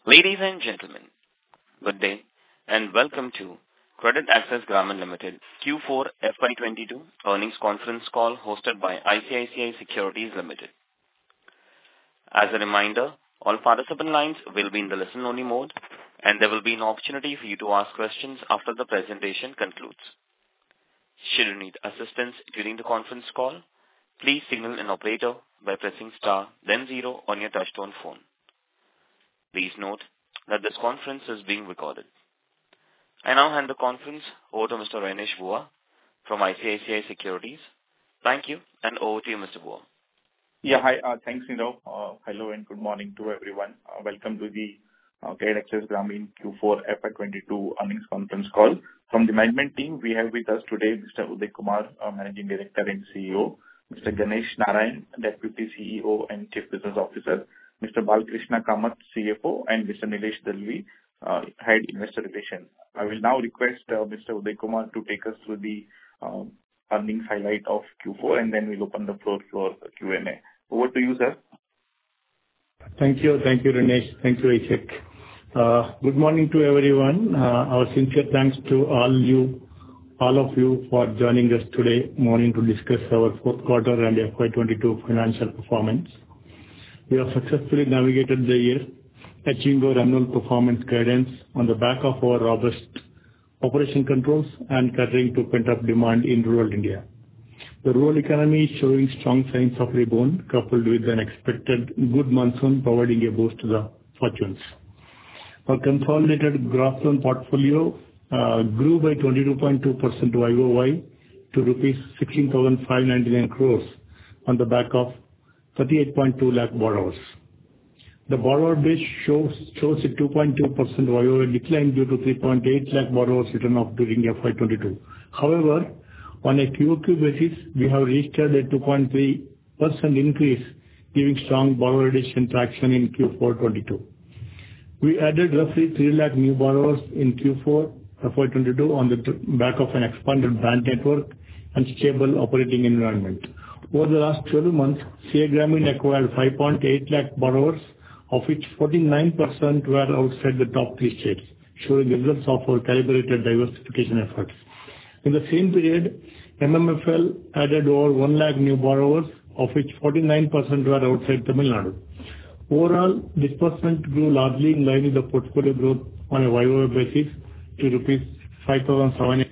Ladies and gentlemen, good day and welcome to CreditAccess Grameen Limited Q4 FY22 earnings conference call hosted by ICICI Securities Limited. As a reminder, all participant lines will be in the listen-only mode, and there will be an opportunity for you to ask questions after the presentation concludes. Should you need assistance during the conference call, please signal an operator by pressing star then 0 on your touchtone phone. Please note that this conference is being recorded. I now hand the conference over to Mr. Renish Bhuva from ICICI Securities. Thank you, and over to you, Mr. Bhuva. Yeah, hi. Thanks, Nirav. Hello and good morning to everyone. Welcome to the CreditAccess Grameen Q4 FY22 earnings conference call. From the management team, we have with us today Mr. Uday Kumar, Managing Director and CEO, Mr. Ganesh Narayan, Deputy CEO and Chief Business Officer, Mr. Balkrishna Kamath, CFO, and Mr. Nilesh Dalvi, Head Investor Relations. I will now request Mr. Uday Kumar to take us through the earnings highlight of Q4, and then we'll open the floor for Q&A. Over to you, sir. Thank you, Ramesh. Thank you, Ishak. Good morning to everyone. Our sincere thanks to all of you for joining us today morning to discuss our fourth quarter and FY22 financial performance. We have successfully navigated the year, achieving our annual performance guidance on the back of our robust operation controls and catering to pent-up demand in rural India. The rural economy is showing strong signs of rebound, coupled with an expected good monsoon providing a boost to the fortunes. Our consolidated gross loan portfolio grew by 22.2% YOY to rupees 16,599 crores on the back of 38.2 lakh borrowers. The borrower base shows a 2.2% YOY decline due to 3.8 lakh borrowers written off during FY22. However, on a QOQ basis, we have registered a 2.3% increase, giving strong borrower addition traction in Q4 22. We added roughly 3 lakh new borrowers in Q4 FY22 on the back of an expanded branch network and stable operating environment. Over the last 12 months, CA Grameen acquired 5.8 lakh borrowers, of which 49% were outside the top 3 states, showing results of our calibrated diversification efforts. In the same period, MMFL added over 1 lakh new borrowers, of which 49% were outside Tamil Nadu. Overall, disbursement grew largely in line with the portfolio growth on a YOY basis to rupees 5,700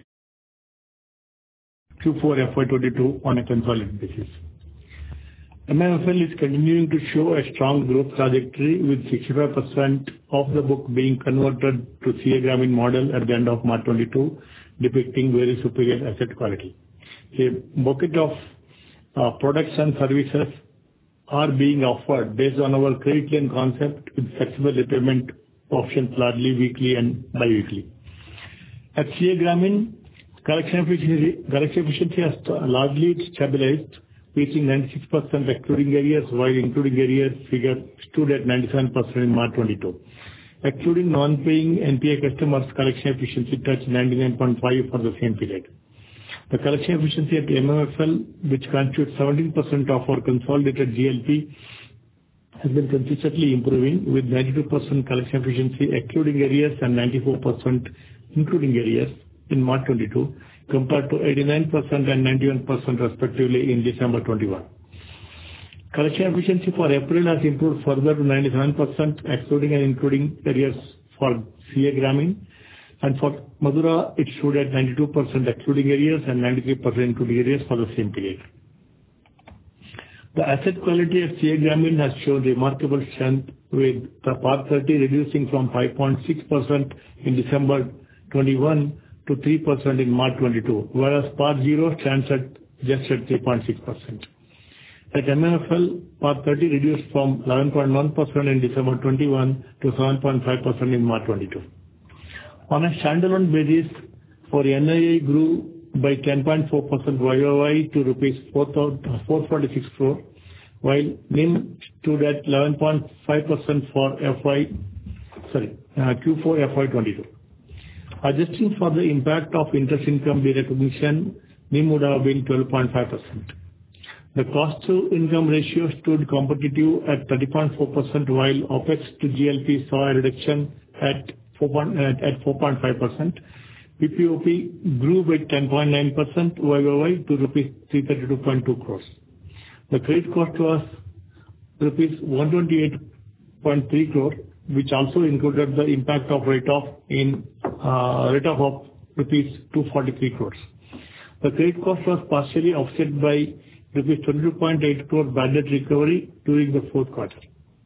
Q4 FY22 on a consolidated basis. MMFL is continuing to show a strong growth trajectory with 65% of the book being converted to CA Grameen model at the end of March 22, depicting very superior asset quality. A bucket of products and services are being offered based on our credit lane concept with flexible repayment options largely weekly and bi-weekly. At CA Grameen, collection efficiency has largely stabilized, reaching 96% excluding arrears, while including arrears figure stood at 97% in March 22. Excluding non-paying NPA customers, collection efficiency touched 99.5 for the same period. The collection efficiency at MMFL, which constitutes 17% of our consolidated GLP, has been consistently improving with 92% collection efficiency excluding arrears and 94% including arrears in March 22, compared to 89% and 91% respectively in December 21. Collection efficiency for April has improved further to 97%, excluding and including arrears for CA Grameen, and for Madura it stood at 92% excluding arrears and 93% including arrears for the same period. The asset quality at CA Grameen has shown remarkable strength, with the PAR 30 reducing from 5.6% in December 21 to 3% in March 22, whereas PAR 0 stands at just at 3.6%. At MMFL, PAR 30 reduced from 11.1% in December 21 to 7.5% in March 22. On a standalone basis, for NII grew by 10.4% YOY to rupees 446 crore, while NIM stood at 11.5% for Q4 FY22. Adjusting for the impact of interest income derecognition, NIM would have been 12.5%. The cost-to-income ratio stood competitive at 30.4%, while OpEx to GLP saw a reduction at 4.5%. PPOP grew by 10.9% YoY to rupees 332.2 crores. The credit cost was rupees 128.3 crore, which also included the impact of write-off of rupees 243 crores. The credit cost was partially offset by rupees 22.8 crore bad debt recovery during the fourth quarter.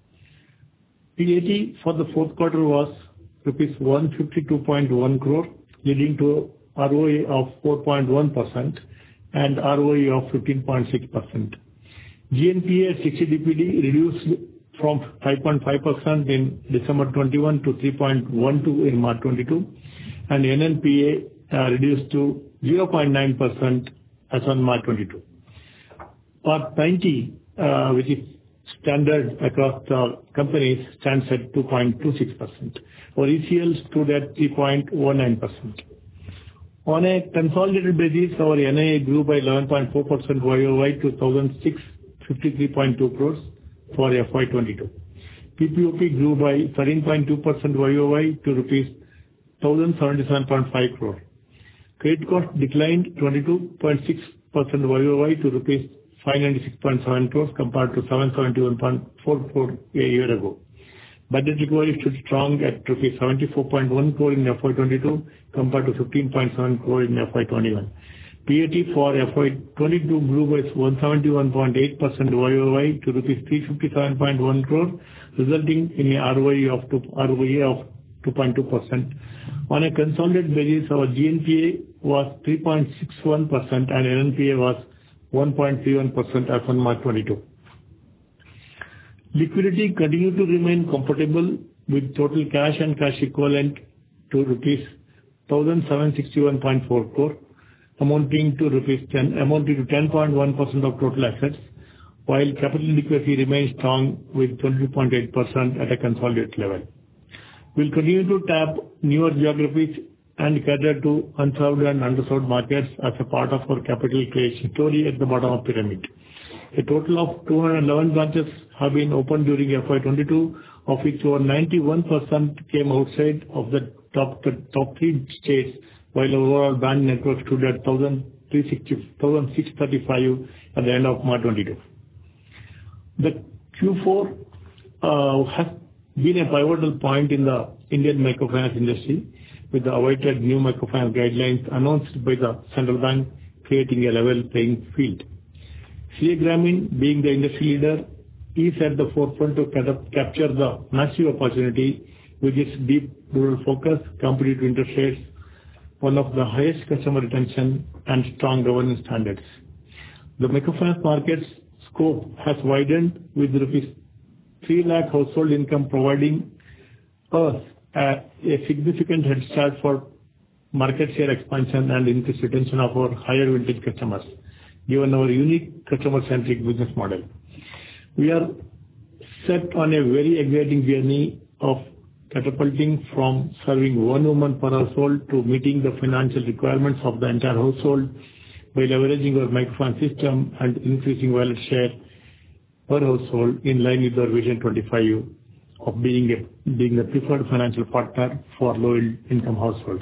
PAT for the fourth quarter was rupees 152.1 crore, leading to ROA of 4.1% and ROE of 15.6%. GNPA at 60 DPD reduced from 5.5% in December 21 to 3.12% in March 22, and NNPA reduced to 0.9% as on March 22. Our 90, which is standard across the companies, stands at 2.26%. Our ECL stood at 3.19%. On a consolidated basis, our NII grew by 11.4% YoY to 1,653.2 crores for FY22. PPOP grew by 13.2% YoY to rupees 1,077.5 crore. Credit cost declined 22.6% YoY to rupees 596.7 crores compared to 771.4 crore a year ago. Bad debt recovery stood strong at rupees 74.1 crore in FY22 compared to 15.7 crore in FY21. PAT for FY22 grew by 171.8% YoY to rupees 357.1 crore, resulting in a ROE of 2.2%. On a consolidated basis, our GNPA was 3.61% and NNPA was 1.31% as on March 22. Liquidity continued to remain comfortable with total cash and cash equivalent to rupees 1,761.4 crore, amounting to 10.1% of total assets, while capital adequacy remains strong with 22.8% at a consolidated level. We'll continue to tap newer geographies and cater to unserved and underserved markets as a part of our capital creation story at the bottom of the pyramid. A total of 211 branches have been opened during FY22, of which over 91% came outside of the top three states, while overall branch network stood at 1,635 at the end of March 22. The Q4 has been a pivotal point in the Indian microfinance industry, with the awaited new microfinance guidelines announced by the central bank, creating a level playing field. CA Grameen, being the industry leader, is at the forefront to capture the massive opportunity with its deep rural focus, competitive interest rates, one of the highest customer retention, and strong governance standards. The microfinance market's scope has widened with rupees 3 lakh household income, providing us a significant head start for market share expansion and increased retention of our higher vintage customers, given our unique customer-centric business model. We are set on a very exciting journey of catapulting from serving one woman per household to meeting the financial requirements of the entire household by leveraging our microfinance system and increasing wallet share per household in line with our Vision 25 of being the preferred financial partner for low-income households.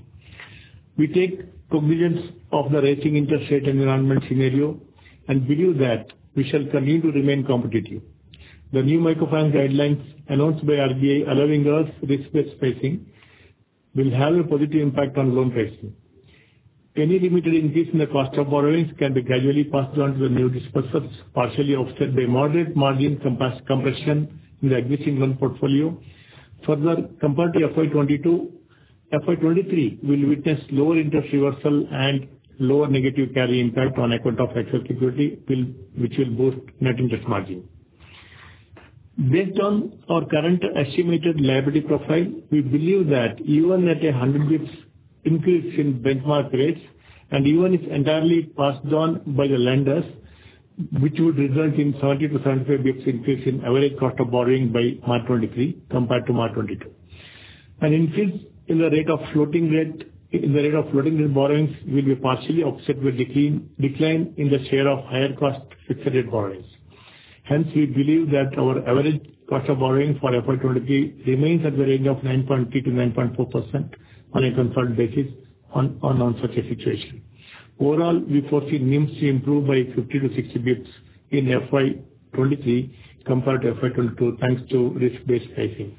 We take cognizance of the rising interest rate environment scenario and believe that we shall continue to remain competitive. The new microfinance guidelines announced by RBI allowing us risk-based pricing will have a positive impact on loan pricing. Any limited increase in the cost of borrowings can be gradually passed on to the new disbursers, partially offset by moderate margin compression in the existing loan portfolio. Further, compared to FY22, FY23 will witness lower interest reversal and lower negative carry impact on account of excess liquidity, which will boost net interest margin. Based on our current estimated liability profile, we believe that even at a 100 basis points increase in benchmark rates, and even if entirely passed on by the lenders, which would result in 70 to 75 basis points increase in average cost of borrowing by March 23 compared to March 22. An increase in the rate of floating rate in the rate of floating rate borrowings will be partially offset with decline in the share of higher cost fixed rate borrowings. Hence, we believe that our average cost of borrowing for FY 23 remains at the range of 9.3 to 9.4% on a consolidated basis on such a situation. Overall, we foresee NIMs to improve by 50 to 60 bps in FY 23 compared to FY 22, thanks to risk-based pricing.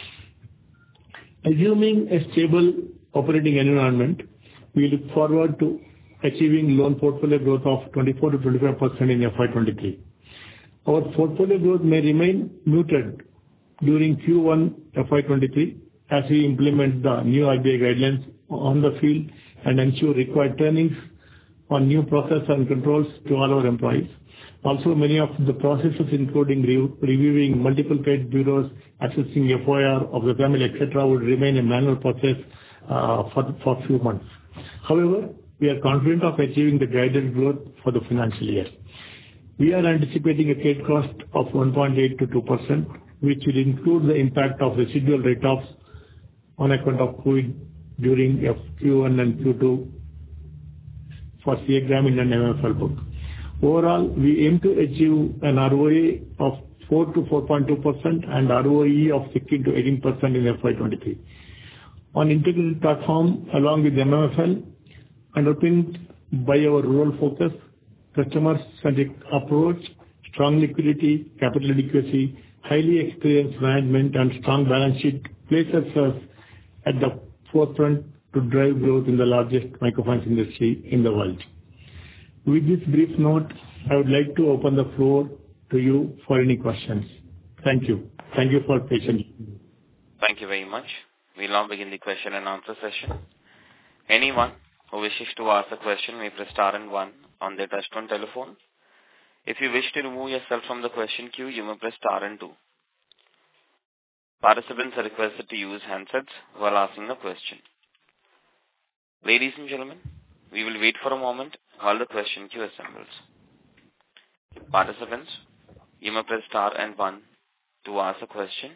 Assuming a stable operating environment, we look forward to achieving loan portfolio growth of 24 to 25% in FY 23. Our portfolio growth may remain muted during Q1 FY 23 as we implement the new RBI guidelines on the field and ensure required trainings on new process and controls to all our employees. Also, many of the processes, including reviewing multiple credit bureaus, assessing FOIR of the family, etc., would remain a manual process for a few months. However, we are confident of achieving the guided growth for the financial year. We are anticipating a credit cost of 1.8 to 2%, which will include the impact of residual write-offs on account of COVID during Q1 and Q2 for CA Grameen and MFL book. Overall, we aim to achieve an ROA of 4 to 4.2% and ROE of 16 to 18% in FY 23. On integrated platform, along with MFL, underpinned by our rural focus, customer-centric approach, strong liquidity, capital adequacy, highly experienced management, and strong balance sheet places us at the forefront to drive growth in the largest microfinance industry in the world. With this brief note, I would like to open the floor to you for any questions. Thank you. Thank you for patience. Thank you very much. We'll now begin the question and answer session. Anyone who wishes to ask a question may press star and 1 on their touchtone telephone. If you wish to remove yourself from the question queue, you may press star and 2. Participants are requested to use handsets while asking a question. Ladies and gentlemen, we will wait for a moment while the question queue assembles. Participants, you may press star and 1 to ask a question.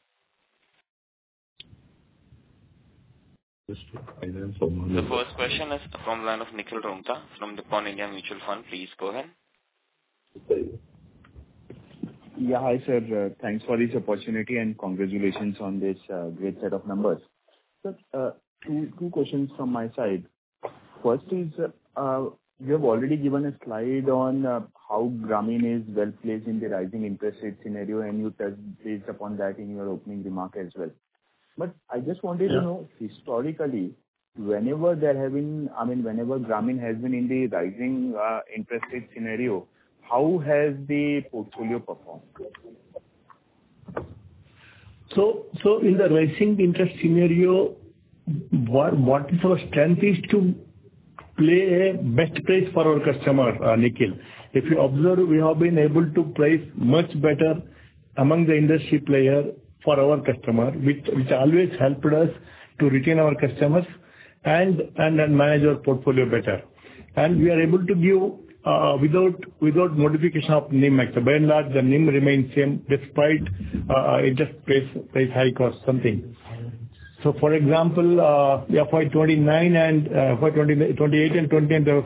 The first question is from the line of Nikhil Rungta from the Nippon India Mutual Fund. Please go ahead. Yeah, hi sir. Thanks for this opportunity and congratulations on this great set of numbers. So, two questions from my side. First is, you have already given a slide on how Grameen is well placed in the rising interest rate scenario, and you touched based upon that in your opening remark as well. But I just wanted to know, historically, whenever Grameen has been in the rising interest rate scenario, how has the portfolio performed? So in the rising interest scenario, what is our strength is to play a best price for our customer, Nikhil. If you observe, we have been able to price much better among the industry player for our customer, which always helped us to retain our customers and manage our portfolio better. And we are able to give without modification of NIM. By and large, the NIM remains same despite interest price hike or something. So, for example, FY 29 and FY 28 and 29, there was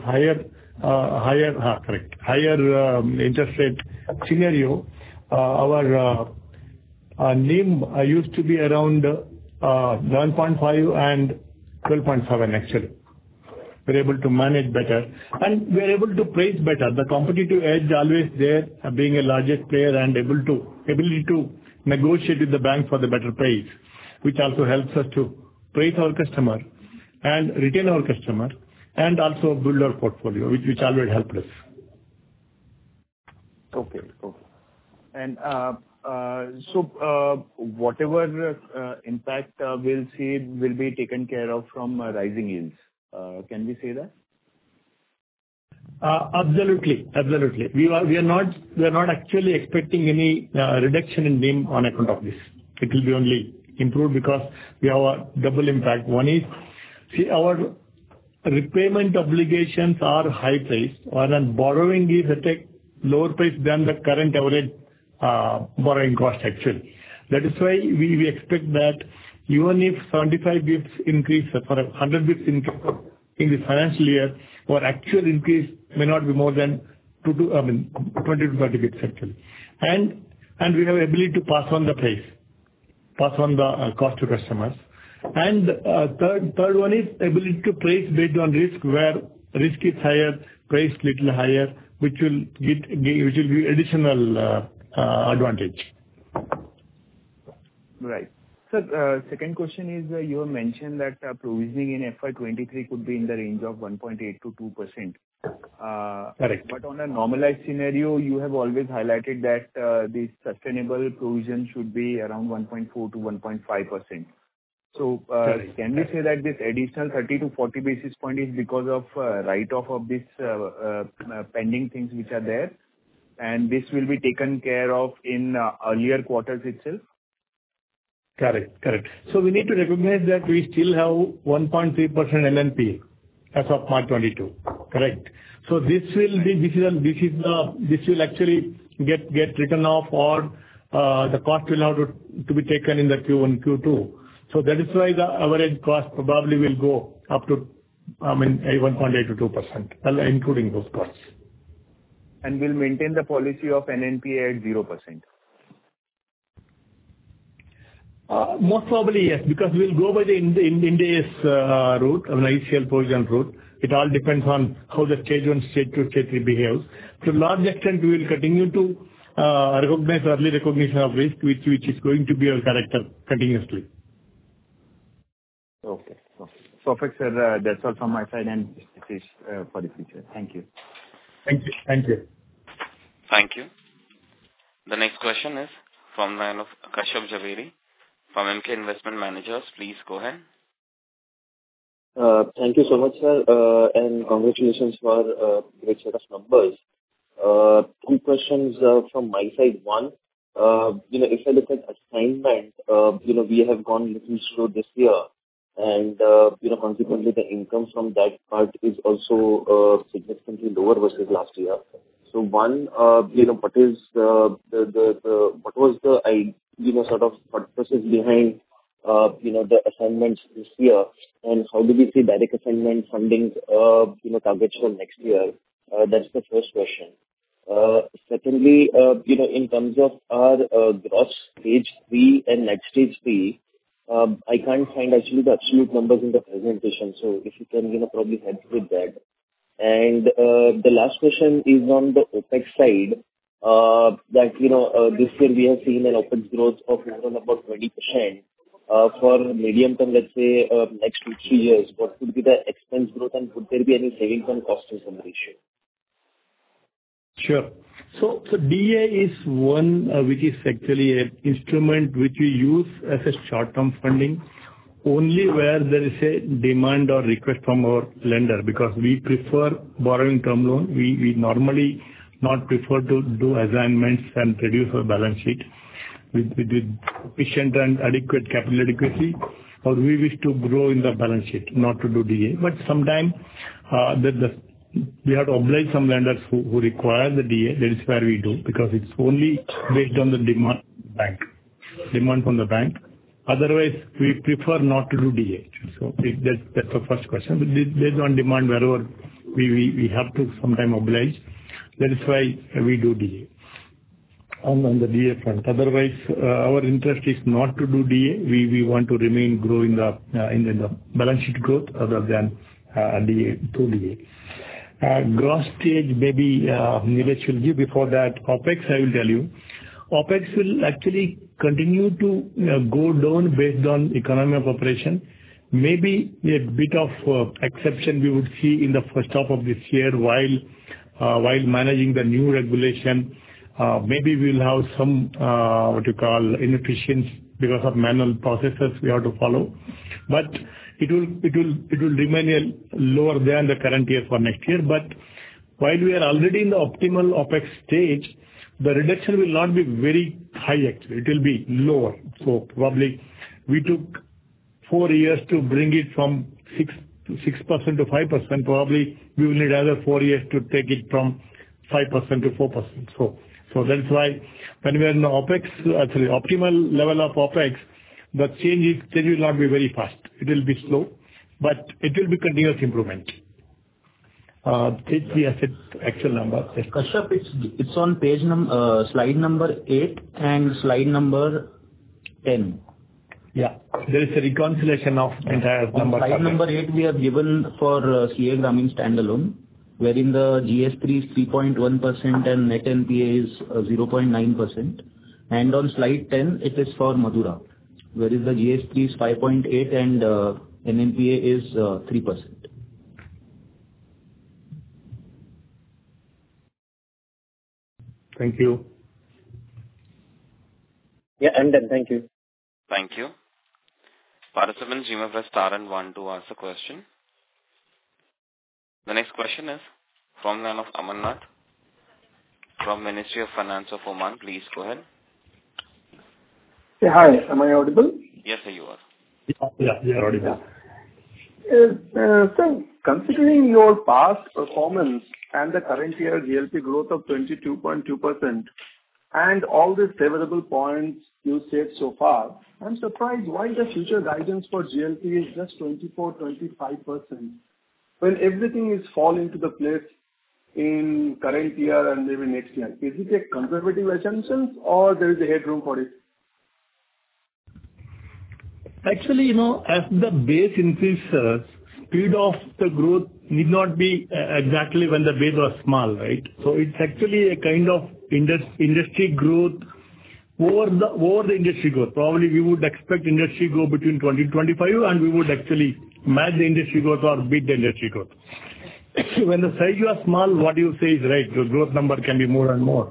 higher interest rate scenario. Our NIM used to be around 11.5 and 12.7 actually. We're able to manage better and we're able to price better. The competitive edge always there, being a largest player and ability to negotiate with the bank for the better price, which also helps us to price our customer and retain our customer and also build our portfolio, which always helped us. Okay. And so whatever impact we'll see will be taken care of from rising yields. Can we say that? Absolutely. We are not actually expecting any reduction in NIM on account of this. It will be only improved because we have a double impact. One is, our repayment obligations are high priced, and borrowing is at a lower price than the current average borrowing cost actually. That is why we expect that even if 75 bips increase for a 100 bips increase in the financial year, our actual increase may not be more than 20 to 30 bips actually. And we have ability to pass on the price, pass on the cost to customers. And third one is ability to price based on risk, where risk is higher, price little higher, which will give additional advantage. Right. So, second question is, you have mentioned that provisioning in FY23 could be in the range of 1.8 to 2%. Correct. But on a normalized scenario, you have always highlighted that the sustainable provision should be around 1.4 to 1.5%. So, can we say that this additional 30 to 40 basis point is because of write-off of this pending things which are there, and this will be taken care of in earlier quarters itself? Correct. So we need to recognize that we still have 1.3% NNP as of March 22. Correct. So this will actually get written off, or the cost will have to be taken in the Q1, Q2. So that is why the average cost probably will go up to 1.8 to 2%, including those costs. And will maintain the policy of NNPA at 0%. Most probably, yes, because we'll go by the Ind AS route, ICL provision route. It all depends on how the stage 1, stage 2, stage 3 behaves. To a large extent, we will continue to recognize early recognition of risk, which is going to be our character continuously. Okay. Perfect, sir. That's all from my side, and this is for the future. Thank you. Thank you. Thank you. The next question is from the line of Kashyap Javeri from MK Investment Managers. Please go ahead. Thank you so much, sir, and congratulations for a great set of numbers. Two questions from my side. One, if I look at assignment, we have gone a little slow this year, and consequently the income from that part is also significantly lower versus last year. So one, what is what was the sort of thought process behind the assignments this year, and how do we see direct assignment funding targets for next year? That's the first question. Secondly, in terms of our gross stage 3 and net stage 3, I can't find actually the absolute numbers in the presentation, so if you can probably help with that. And the last question is on the OPEX side, that this year we have seen an OPEX growth of around about 20%. For medium term, let's say next 2-3 years, what would be the expense growth, and would there be any savings on cost income ratio? Sure. So DA is one which is actually an instrument which we use as a short-term funding only where there is a demand or request from our lender, because we prefer borrowing term loan. We normally not prefer to do assignments and reduce our balance sheet with efficient and adequate capital adequacy, or we wish to grow in the balance sheet, not to do DA. But sometimes we have to oblige some lenders who require the DA. That is where we do, because it's only based on the demand from the bank. Otherwise, we prefer not to do DA. So that's the first question. But based on demand, wherever we have to sometime oblige. That is why we do DA on the DA front. Otherwise, our interest is not to do DA. We want to remain growing in the balance sheet growth other than DA to DA. Gross stage, maybe Nilesh will give. Before that, OPEX, I will tell you. OPEX will actually continue to go down based on economy of operation. Maybe a bit of exception we would see in the first half of this year while managing the new regulation. Maybe we'll have some inefficiency because of manual processes we have to follow. But it will remain lower than the current year for next year. But while we are already in the optimal OPEX stage, the reduction will not be very high actually. It will be lower. So probably we took 4 years to bring it from 6% to 5%. Probably we will need another 4 years to take it from 5% to 4%. So that's why when we are in the OPEX, actually optimal level of OPEX, the change will not be very fast. It will be slow, but it will be continuous improvement. Take the asset actual number. Kashyap, it's on slide number 8 and slide number 10. Yeah. There is a reconciliation of entire number. On slide number 8, we have given for CA Grameen standalone, wherein the GS3 is 3.1% and net NPA is 0.9%. And on slide 10, it is for Madura, whereas the GS3 is 5.8 and NNPA is 3%. Thank you. Yeah, I'm done. Thank you. Thank you. Participants, you may press star and 1 to ask a question. The next question is from the line of Amarnath from Ministry of Finance of Oman. Please go ahead. Hey, hi. Am I audible? Yes, sir, you are. Yeah, you are audible. So, considering your past performance and the current year GLP growth of 22.2% and all these favorable points you said so far, I'm surprised why the future guidance for GLP is just 24-25%. When everything is falling into the place in current year and maybe next year. Is it a conservative assumption or there is a headroom for it? Actually, as the base increases, speed of the growth need not be exactly when the base was small, right? So it's actually a kind of industry growth over the industry growth. Probably we would expect industry growth between 20-25, and we would actually match the industry growth or beat the industry growth. When the size was small, what you say is right. The growth number can be more and more.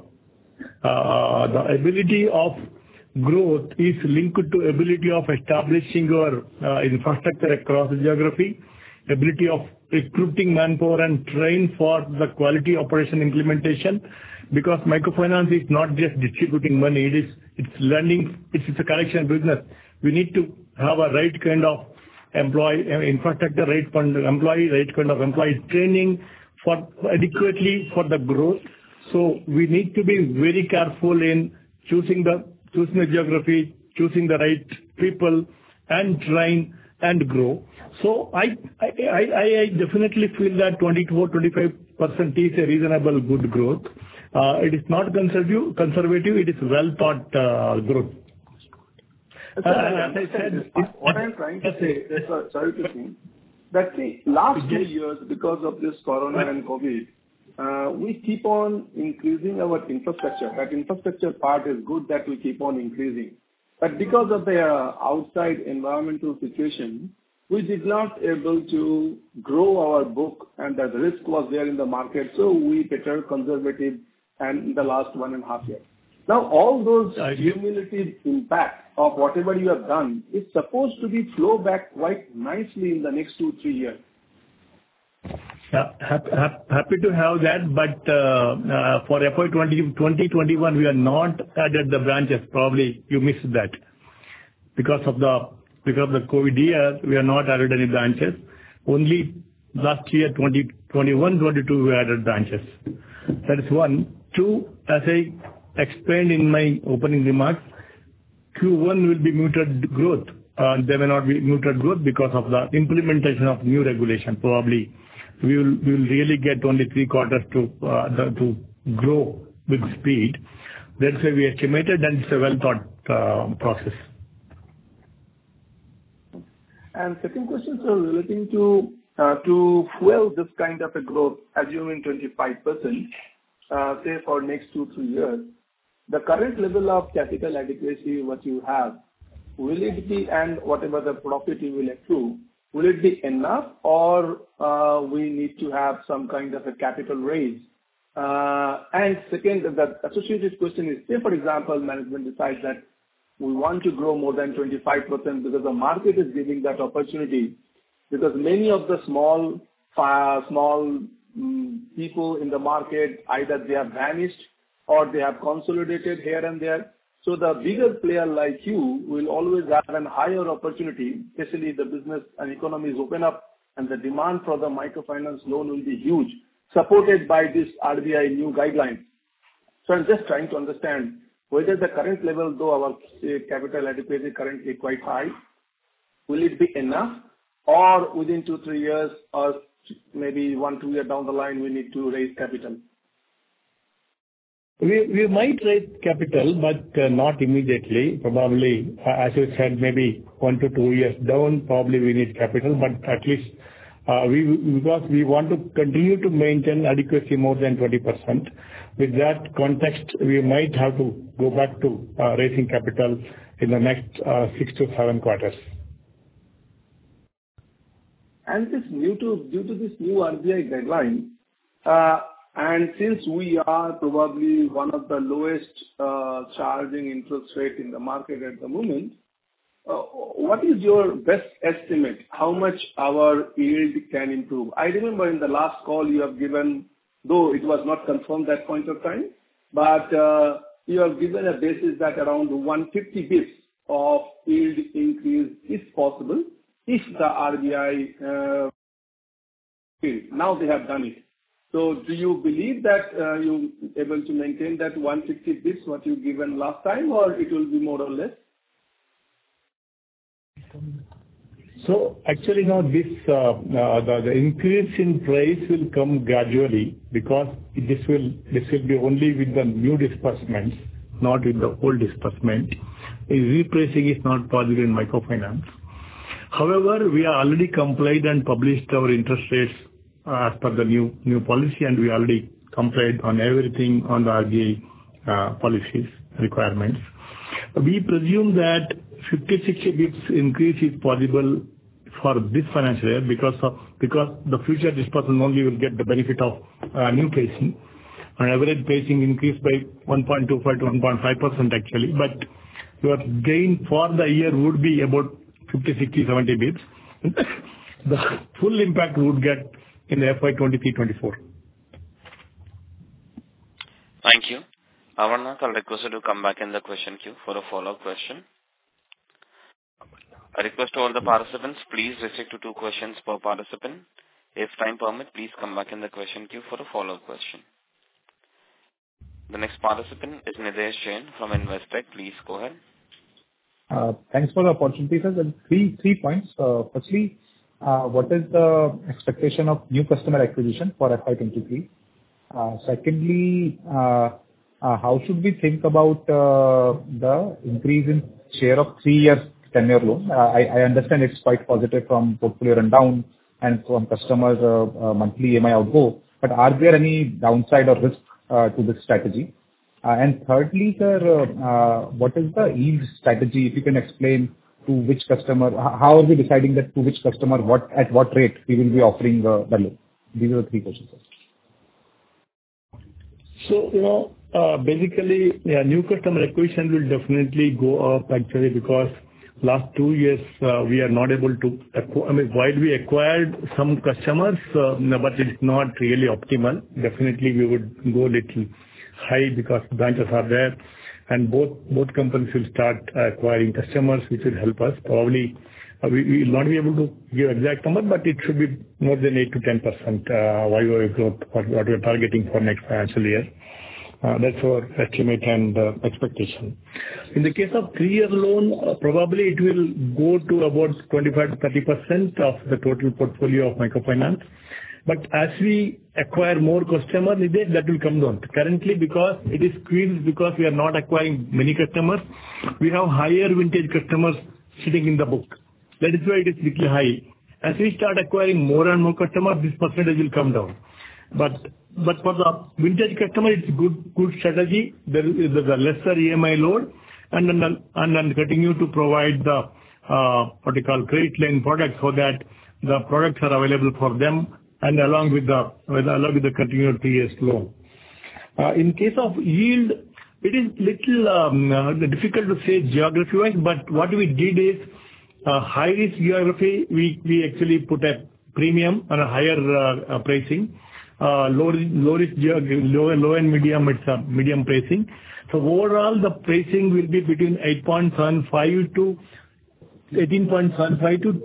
The ability of growth is linked to ability of establishing your infrastructure across the geography, ability of recruiting manpower and train for the quality operation implementation. Because microfinance is not just distributing money, it's learning, it's a collection business. We need to have a right kind of employee infrastructure, right kind of employee, right kind of employee training for adequately for the growth. So we need to be very careful in choosing the geography, choosing the right people, and train and grow. So I definitely feel that 24-25% is a reasonable good growth. It is not conservative. It is well thought growth. As I said, what I'm trying to say, sorry to say, that the last 2 years, because of this Corona and COVID, we keep on increasing our infrastructure. That infrastructure part is good that we keep on increasing. But because of the outside environmental situation, we did not able to grow our book, and the risk was there in the market. So we better conservative and in the last 1.5 years. Now all those cumulative impact of whatever you have done is supposed to be flow back quite nicely in the next 2-3 years. Yeah, happy to have that, but for FY 2021 we are not added the branches. Probably you missed that because of the COVID year. We are not added any branches. Only last year 2021-22 we added branches. That is one. Two, as I explained in my opening remarks, Q1 will be muted growth. There may not be muted growth because of the implementation of new regulation. Probably we will really get only 3 quarters to grow with speed. That's why we estimated, and it's a well thought process. And second question, sir, relating to fuel this kind of a growth, assuming 25%, say for next 2-3 years, the current level of capital adequacy what you have, will it be, and whatever the profit you will accrue, will it be enough, or we need to have some kind of a capital raise? And second, the associated question is, say for example, management decides that we want to grow more than 25% because the market is giving that opportunity, because many of the small people in the market, either they have vanished or they have consolidated here and there. So the bigger player like you will always have a higher opportunity, especially the business and economies open up and the demand for the microfinance loan will be huge, supported by this RBI new guidelines. So I'm just trying to understand whether the current level, though our capital adequacy is currently quite high, will it be enough, or within 2-3 years, or maybe 1-2 years down the line, we need to raise capital? We might raise capital, but not immediately. Probably, as you said, maybe 1 to 2 years down, probably we need capital, but at least because we want to continue to maintain adequacy more than 20%. With that context, we might have to go back to raising capital in the next 6 to 7 quarters. And due to this new RBI guideline, and since we are probably one of the lowest charging interest rate in the market at the moment, what is your best estimate how much our yield can improve? I remember in the last call you have given, though it was not confirmed that point of time, but you have given a basis that around 150 bits of yield increase is possible if the RBI now they have done it. So do you believe that you able to maintain that 150 bits what you given last time, or it will be more or less? So actually now this the increase in price will come gradually because this will be only with the new disbursements, not with the old disbursement. Repricing is not possible in microfinance. However, we are already complied and published our interest rates as per the new policy, and we already complied on everything on the RBI policies requirements. We presume that 50-60 bits increase is possible for this financial year because the future disbursement only will get the benefit of new pricing. On average, pricing increased by 1.25 to 1.5% actually, but your gain for the year would be about 50, 60, 70 bits. The full impact would get in the FY 23-24. Thank you. Amarnath, I'll request you to come back in the question queue for a follow-up question. I request all the participants, please restrict to 2 questions per participant. If time permit, please come back in the question queue for a follow-up question. The next participant is Nidesh Jain from Investec. Please go ahead. Thanks for the opportunity, sir. Three points. Firstly, what is the expectation of new customer acquisition for FY23? Secondly, how should we think about the increase in share of 3 years tenure loan? I understand it's quite positive from portfolio rundown and from customers' monthly EMI outgo, but are there any downside or risk to this strategy? And thirdly, sir, what is the yield strategy? If you can explain to which customer, how are we deciding that to which customer, at what rate we will be offering the loan? These are the 3 questions, sir. So, basically, new customer acquisition will definitely go up actually because last 2 years we are not able to, while we acquired some customers, but it's not really optimal. Definitely we would go little high because branches are there and both companies will start acquiring customers, which will help us. Probably we will not be able to give exact number, but it should be more than 8 to 10% YOY growth what we are targeting for next financial year. That's our estimate and expectation. In the case of 3-year loan, probably it will go to about 25 to 30% of the total portfolio of microfinance. But as we acquire more customers, that will come down. Currently, because it is squeezed because we are not acquiring many customers, we have higher vintage customers sitting in the book. That is why it is little high. As we start acquiring more and more customers, this percentage will come down. But for the vintage customer, it's good strategy. There is a lesser EMI load, and then continue to provide the what you call credit line products so that the products are available for them, and along with the continued 3 years loan. In case of yield, it is little difficult to say geography-wise, but what we did is high risk geography. We actually put a premium on a higher pricing. Low risk geography, low and medium, it's a medium pricing. So overall, the pricing will be between 8.75 to 18.75 to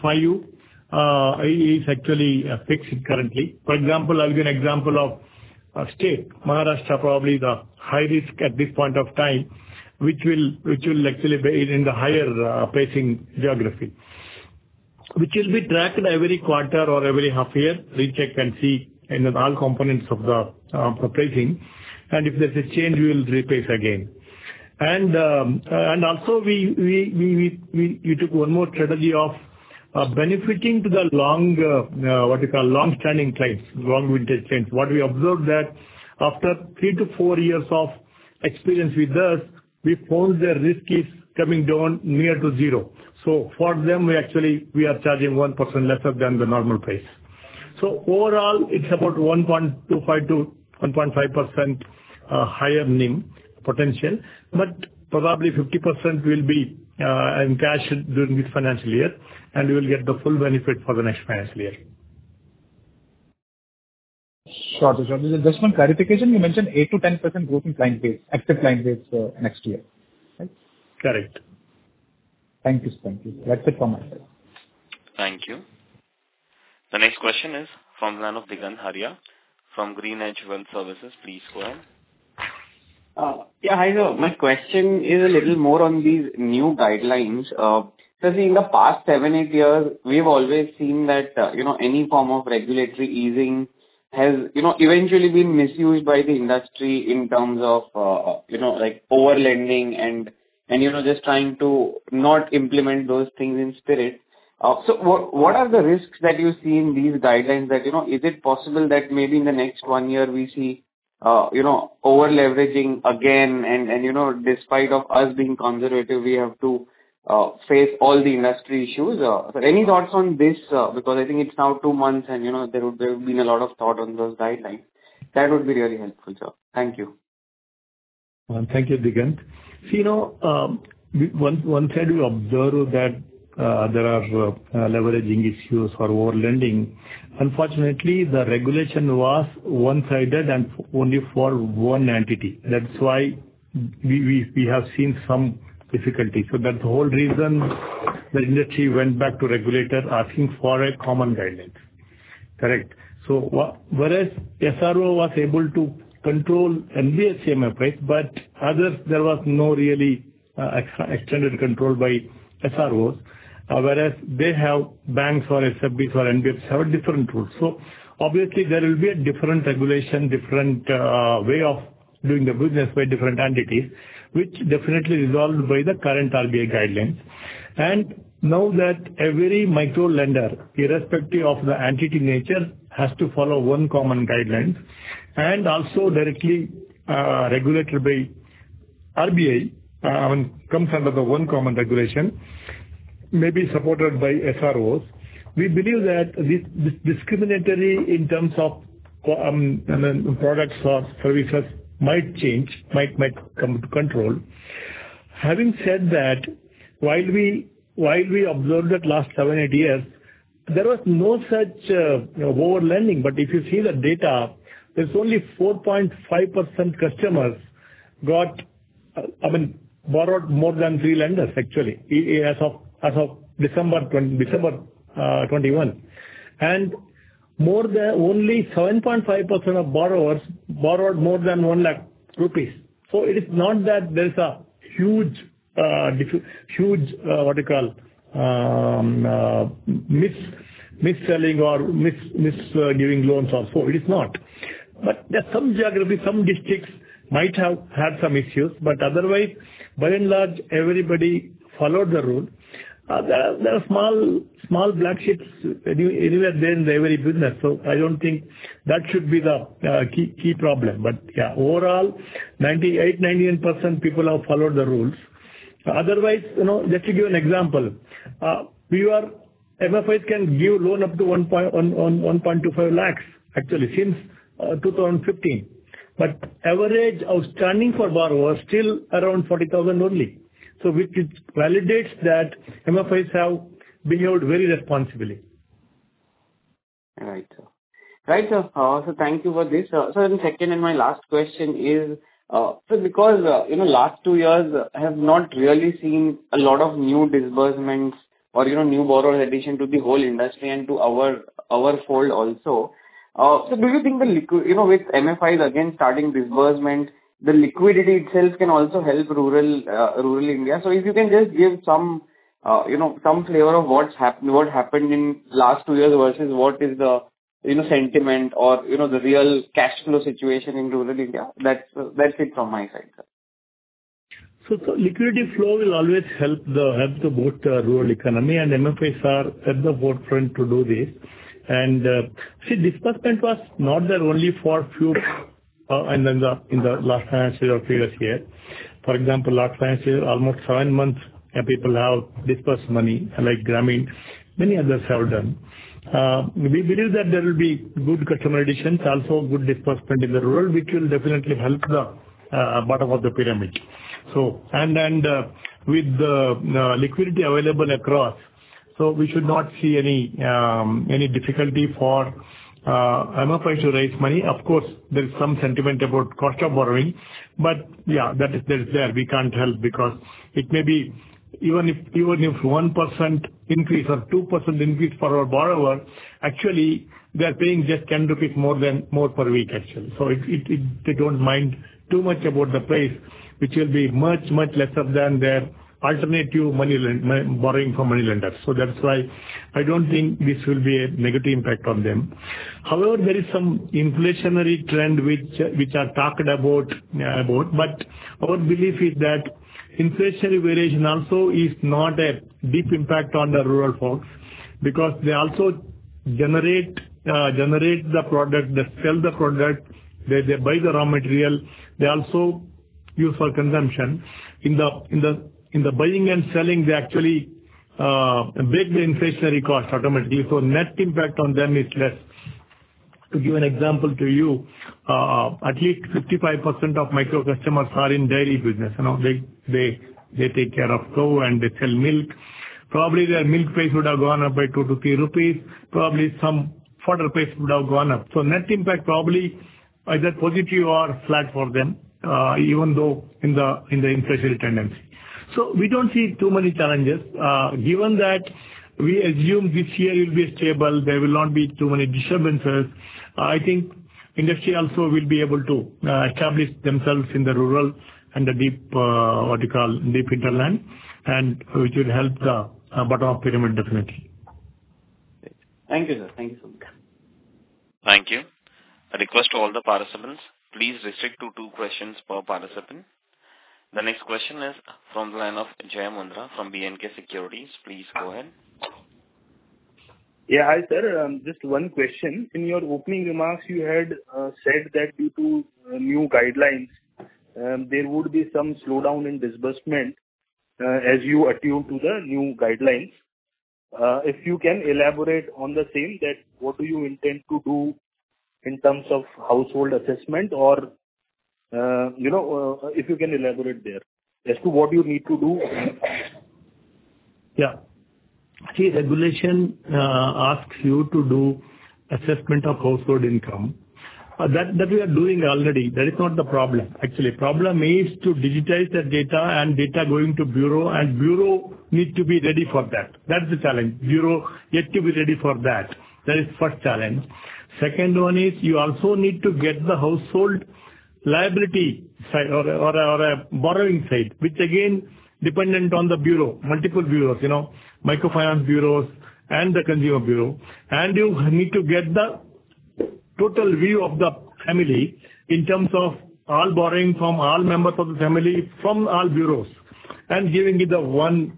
21.5 is actually fixed currently. For example, I'll give an example of state. Maharashtra probably the high risk at this point of time, which will actually be in the higher pricing geography, which will be tracked every quarter or every half year, recheck and see in all components of the pricing. And if there's a change, we will reprice again. And also we took one more strategy of benefiting to the long-standing clients, long vintage clients. What we observed that after 3 to 4 years of experience with us, we found their risk is coming down near to zero. So for them, we are charging 1% lesser than the normal price. So overall, it's about 1.25 to 1.5% higher NIM potential, but probably 50% will be in cash during this financial year, and we will get the full benefit for the next financial year. Sure. Just one clarification. You mentioned 8 to 10% growth in client base, active client base next year, right? Correct. Thank you. That's it from my side. Thank you. The next question is from the line of Digant Haria from GreenEdge Wealth Services. Please go ahead. Yeah, hi sir. My question is a little more on these new guidelines. So see, in the past 7-8 years, we've always seen that any form of regulatory easing has eventually been misused by the industry in terms of like over lending and just trying to not implement those things in spirit. So what are the risks that you see in these guidelines? That is it possible that maybe in the next 1 year we see over leveraging again, and despite of us being conservative, we have to face all the industry issues. So any thoughts on this? Because I think it's now 2 months, and there would have been a lot of thought on those guidelines. That would be really helpful, sir. Thank you. Thank you, Digant. See, one side we observe that there are leveraging issues or over lending. Unfortunately, the regulation was one-sided and only for one entity. That's why we have seen some difficulty. So that's the whole reason the industry went back to regulator asking for a common guidelines. Correct. So whereas SRO was able to control NBFC CMF price, but others there was no really extended control by SROs. Whereas they have banks or SFBs or NBFCs have different rules. So obviously there will be a different regulation, different way of doing the business by different entities, which definitely resolved by the current RBI guidelines. And now that every micro lender, irrespective of the entity nature, has to follow one common guidelines, and also directly regulated by RBI, comes under the one common regulation, may be supported by SROs. We believe that this discriminatory in terms of products or services might change, might come to control. Having said that, while we observed that last 7-8 years, there was no such over lending. But if you see the data, there's only 4.5% customers got borrowed more than 3 lenders actually as of December 21, and only 7.5% of borrowers borrowed more than 1 lakh rupees. So it is not that there is a huge mis-selling or giving loans or so. It is not. But there are some geographies, some districts might have had some issues, but otherwise, by and large, everybody followed the rule. There are small black sheeps anywhere there in every business, so I don't think that should be the key problem. But yeah, overall, 98-99% people have followed the rules. Otherwise, just to give an example, MFIs can give loan up to 1.25 lakhs actually since 2015, but average outstanding for borrowers still around 40,000 only. So which validates that MFIs have behaved very responsibly. Right, sir. Right, sir. So thank you for this. So the second and my last question is, so because last 2 years have not really seen a lot of new disbursements or new borrower addition to the whole industry and to our fold also. So do you think with MFIs again starting disbursement, the liquidity itself can also help rural India? So if you can just give some flavor of what happened in last 2 years versus what is the sentiment or the real cash flow situation in rural India. That's it from my side, sir. So liquidity flow will always help the both rural economy, and MFIs are at the forefront to do this. And disbursement was not there only for few and then in the last financial year or previous year. For example, last financial year, almost 7 months people have disbursed money, like Grameen, many others have done. We believe that there will be good customer additions, also good disbursement in the rural, which will definitely help the bottom of the pyramid. So and with the liquidity available across, so we should not see any difficulty for MFI to raise money. Of course, there is some sentiment about cost of borrowing, but yeah, that is there. We can't help because it may be even if 1% increase or 2% increase for our borrower, actually they are paying just 10 rupees more per week actually. So they don't mind too much about the price, which will be much lesser than their alternative borrowing from money lenders. So that's why I don't think this will be a negative impact on them. However, there is some inflationary trend which are talked about, but our belief is that inflationary variation also is not a deep impact on the rural folks because they also generate the product, they sell the product, they buy the raw material, they also use for consumption. In the buying and selling, they actually break the inflationary cost automatically. So net impact on them is less. To give an example to you, at least 55% of micro customers are in dairy business. They take care of cow and they sell milk. Probably their milk price would have gone up by 2 to 3 rupees. Probably some fodder price would have gone up. So net impact probably either positive or flat for them, even though in the inflationary tendency. So we don't see too many challenges. Given that we assume this year will be stable, there will not be too many disturbances. I think industry also will be able to establish themselves in the rural and the deep hinterland, and which will help the bottom of pyramid definitely. Thank you, sir. Thank you so much. Thank you. A request to all the participants, please restrict to 2 questions per participant. The next question is from the line of Jay Mundra from B&K Securities. Please go ahead. Yeah, hi sir. Just one question. In your opening remarks, you had said that due to new guidelines, there would be some slowdown in disbursement as you attune to the new guidelines. If you can elaborate on the same, that what do you intend to do in terms of household assessment, or if you can elaborate there as to what you need to do. Yeah. See, regulation asks you to do assessment of household income. That we are doing already. That is not the problem. Actually, problem is to digitize the data and data going to bureau, and bureau need to be ready for that. That's the challenge. Bureau yet to be ready for that. That is first challenge. Second one is you also need to get the household liability side or a borrowing side, which again dependent on the bureau, multiple bureaus, microfinance bureaus and the consumer bureau, and you need to get the total view of the family in terms of all borrowing from all members of the family from all bureaus, and giving it the one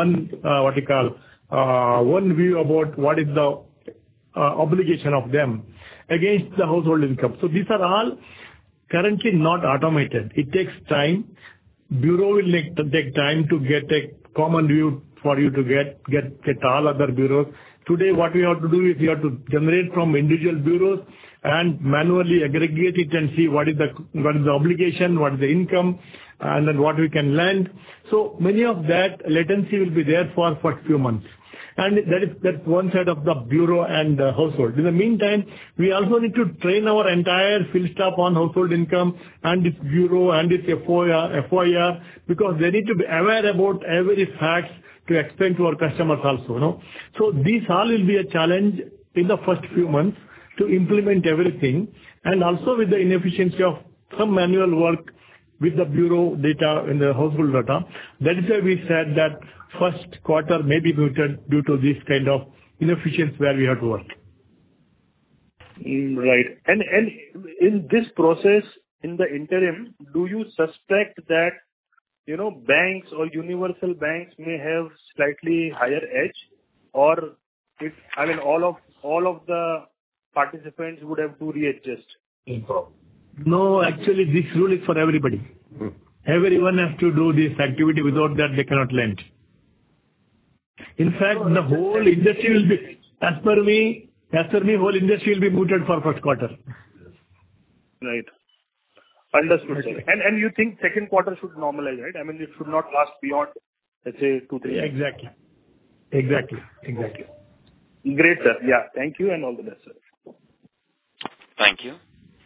view about what is the obligation of them against the household income. So these are all currently not automated. It takes time. Bureau will take time to get a common view for you to get all other bureaus. Today, what we have to do is we have to generate from individual bureaus and manually aggregate it and see what is the obligation, what is the income, and then what we can lend. So many of that latency will be there for first few months. And that's one side of the bureau and household. In the meantime, we also need to train our entire field staff on household income and its bureau and its FOIR, because they need to be aware about every fact to explain to our customers also. So these all will be a challenge in the first few months. to implement everything, and also with the inefficiency of some manual work with the bureau data and the household data. That is why we said that first quarter may be muted due to this kind of inefficiency where we have to work. Right. And in this process, in the interim, do you suspect that, banks or universal banks may have slightly higher edge, or all of the participants would have to readjust? No, actually, this rule is for everybody. Everyone has to do this activity. Without that, they cannot lend. In fact, the whole industry will be, as per me, whole industry will be muted for first quarter. Right. Understood, sir. And you think second quarter should normalize, right? I mean, it should not last beyond, let's say, 2-3 years. Exactly. Great, sir. Yeah. Thank you and all the best, sir. Thank you.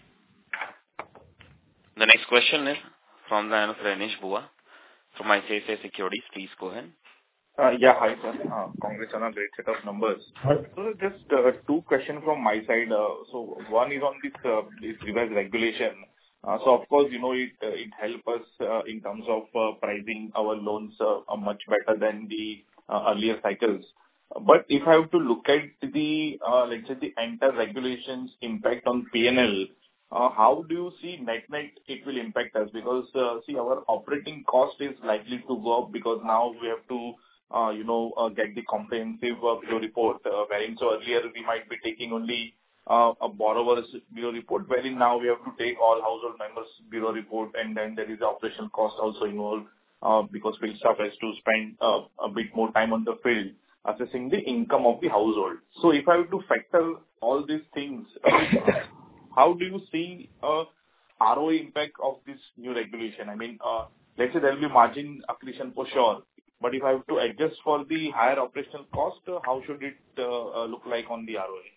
The next question is from the line of Renish Bua from ICICI Securities. Please go ahead. Yeah, hi, sir. Congrats on a great set of numbers. So just two questions from my side. So one is on this revised regulation. So of course, it helps us in terms of pricing our loans much better than the earlier cycles. But if I have to look at the, let's say, the entire regulations impact on P&L, how do you see net it will impact us? Because, our operating cost is likely to go up because now we have to, get the comprehensive bureau report, wherein so earlier we might be taking only a borrower's bureau report, wherein now we have to take all household members' bureau report, and then there is the operational cost also involved because field staff has to spend a bit more time on the field assessing the income of the household. So if I have to factor all these things, how do you see ROE impact of this new regulation? I mean, let's say there will be margin accretion for sure, but if I have to adjust for the higher operational cost, how should it look like on the ROE?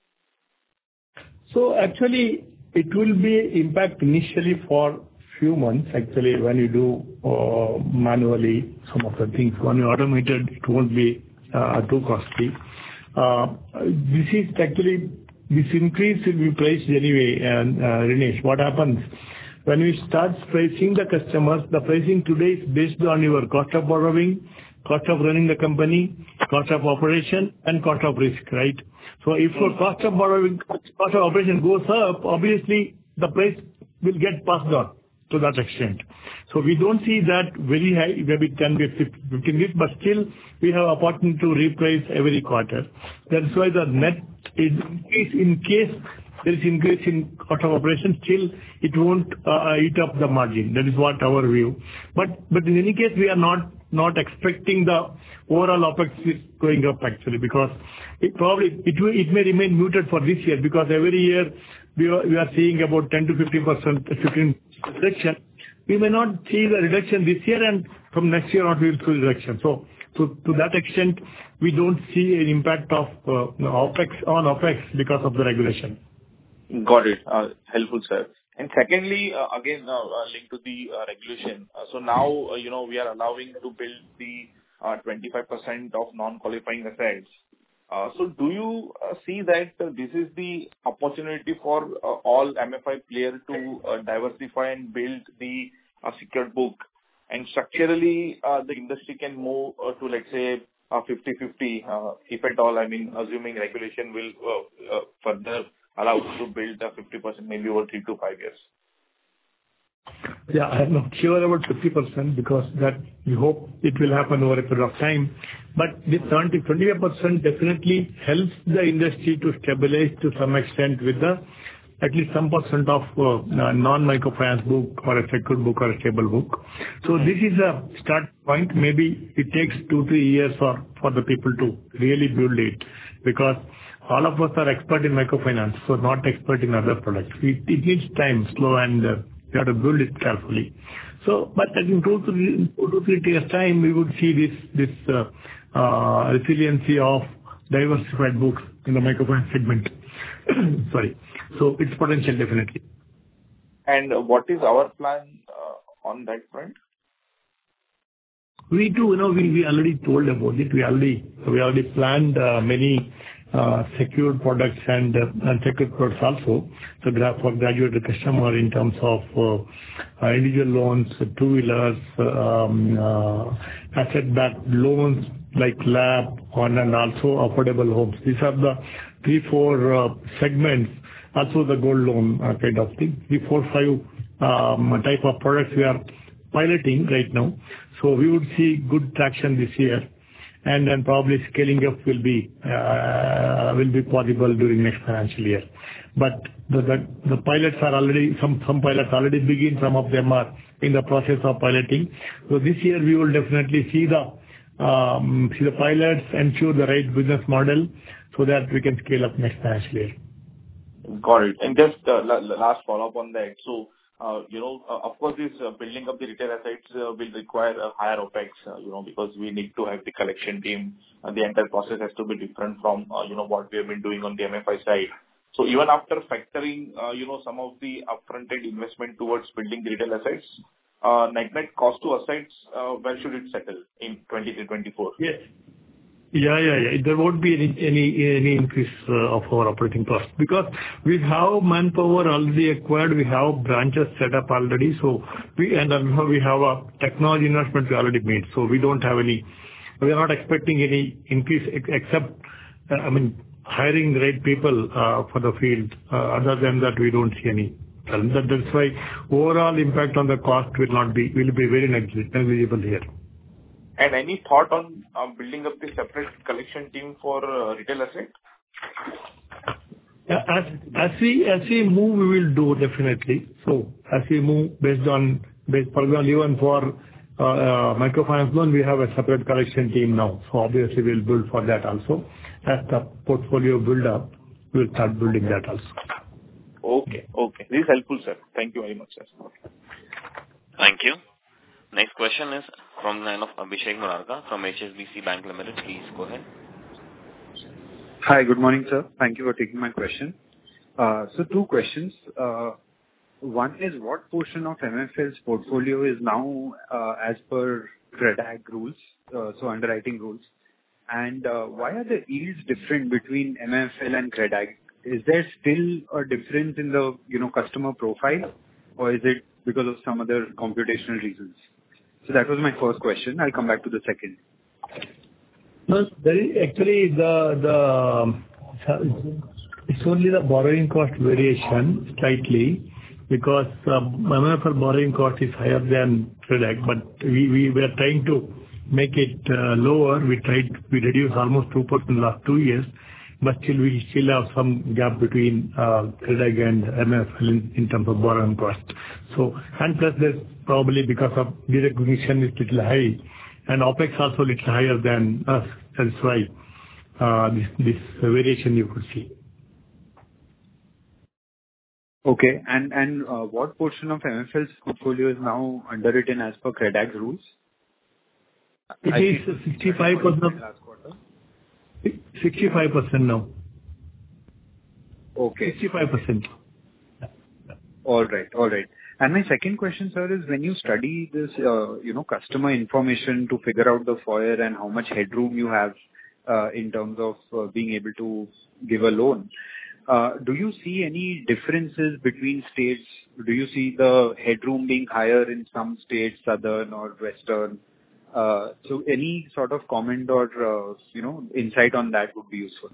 So actually, it will be impact initially for few months. Actually, when you do manually some of the things, when you automated, it won't be too costly. This increase will be priced anyway. And Rinesh, what happens when we start pricing the customers? The pricing today is based on your cost of borrowing, cost of running the company, cost of operation, and cost of risk, right? So if your cost of borrowing, cost of operation goes up, obviously the price will get passed on to that extent. So we don't see that very high, maybe 10 bits, 15 bits, but still we have opportunity to reprice every quarter. That's why the net is in case there is increase in cost of operation, still it won't eat up the margin. That is what our view. But in any case, we are not expecting the overall OPEX is going up actually, because it may remain muted for this year, because every year we are seeing about 10 to 15% reduction. We may not see the reduction this year, and from next year on we will see reduction. So to that extent, we don't see an impact of OPEX because of the regulation. Got it. Helpful, sir. And secondly, again, linked to the regulation. So now, we are allowing to build the 25% of non-qualifying assets. So do you see that this is the opportunity for all MFI players to diversify and build the secured book? And structurally, the industry can move to, let's say, 50-50, if at all, I mean, assuming regulation will further allow us to build a 50% maybe over 3 to 5 years. Yeah, I'm not sure about 50% because that we hope it will happen over a period of time. But this 25% definitely helps the industry to stabilize to some extent with at least some percent of non-microfinance book or a secured book or a stable book. So this is a start point. Maybe it takes 2-3 years for the people to really build it, because all of us are expert in microfinance, so not expert in other products. It needs time, slow, and we have to build it carefully. So, but I think 2 to 3 years time, we would see this resiliency of diversified books in the microfinance segment. Sorry. So it's potential definitely. And what is our plan on that front? We do, we already told about it. We already planned many secured products and unsecured products also. So for graduated customer in terms of individual loans, two-wheelers, asset-backed loans like LAP and also affordable homes. These are the 3-4 segments. Also the gold loan kind of thing. 3-4-5 type of products we are piloting right now. So we would see good traction this year, and then probably scaling up will be possible during next financial year. But the pilots are already, some pilots already begin, some of them are in the process of piloting. So this year we will definitely see the pilots, ensure the right business model so that we can scale up next financial year. Got it. And just last follow-up on that. So, of course, this building up the retail assets will require a higher OpEx, because we need to have the collection team, and the entire process has to be different from, what we have been doing on the MFI side. So even after factoring, some of the upfronted investment towards building the retail assets, net cost to assets, where should it settle in 2023-24? Yes. Yeah. There won't be any increase of our operating cost because we have manpower already acquired. We have branches set up already. So we have a technology investment we already made. So we don't have any. We are not expecting any increase except hiring the right people for the field. Other than that, we don't see any. That's why overall impact on the cost will be very negligible here. And any thought on building up the separate collection team for retail asset? As we move, we will do definitely. So as we move for example, even for microfinance loan, we have a separate collection team now. So obviously we'll build for that also. As the portfolio build up, we'll start building that also. Okay. This is helpful, sir. Thank you very much, sir. Thank you. Next question is from the line of Abhishek Murarka from HSBC Bank Limited. Please go ahead. Hi, good morning, sir. Thank you for taking my question. So 2 questions. One is what portion of MFL's portfolio is now as per CredAg rules, so underwriting rules, and why are the yields different between MFL and CredAg? Is there still a difference in the customer profile, or is it because of some other computational reasons? So that was my first question. I'll come back to the second. No, actually it's only the borrowing cost variation slightly because MFL borrowing cost is higher than CredAg, but we were trying to make it lower. We reduced almost 2% last 2 years, but we still have some gap between CredAg and MFL in terms of borrowing cost. So, and plus there's probably because of derecognition is little high, and OpEx also little higher than us. That's why this variation you could see. Okay, and what portion of MFL's portfolio is now underwritten as per CredAg rules? It is 65% last quarter. 65% now. Okay. 65%. All right. And my second question, sir, is when you study this, customer information to figure out the FOIR and how much headroom you have in terms of being able to give a loan, do you see any differences between states? Do you see the headroom being higher in some states, southern or western? So any sort of comment or, insight on that would be useful.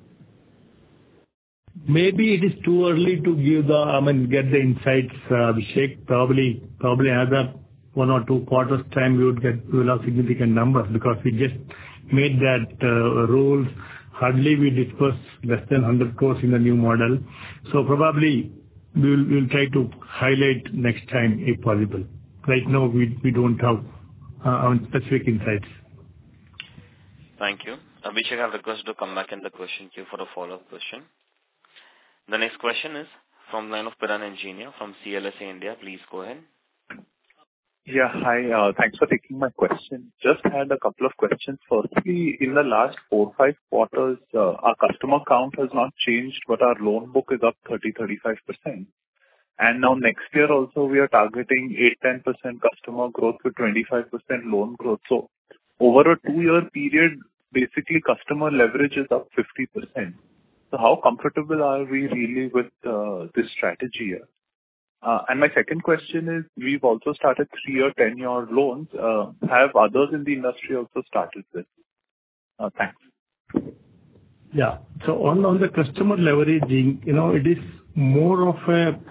Maybe it is too early to give get the insights, Abhishek. Probably another 1 or 2 quarters time we will have significant numbers because we just made that rules. Hardly we disperse less than 100 crores in the new model. So probably we'll try to highlight next time if possible. Right now we don't have specific insights. Thank you. Abhishek, I've requested to come back in the question queue for a follow-up question. The next question is from the line of Piran Engineer from CLSA India. Please go ahead. Yeah, hi. Thanks for taking my question. Just had a couple of questions. Firstly, in the last 4-5 quarters, our customer count has not changed, but our loan book is up 30-35%. And now next year also we are targeting 8-10% customer growth with 25% loan growth. So over a 2-year period, basically customer leverage is up 50%. So how comfortable are we really with this strategy here? And my second question is, we've also started 3-year, 10-year loans. Have others in the industry also started this? Thanks. Yeah. So on the customer leveraging, it is more of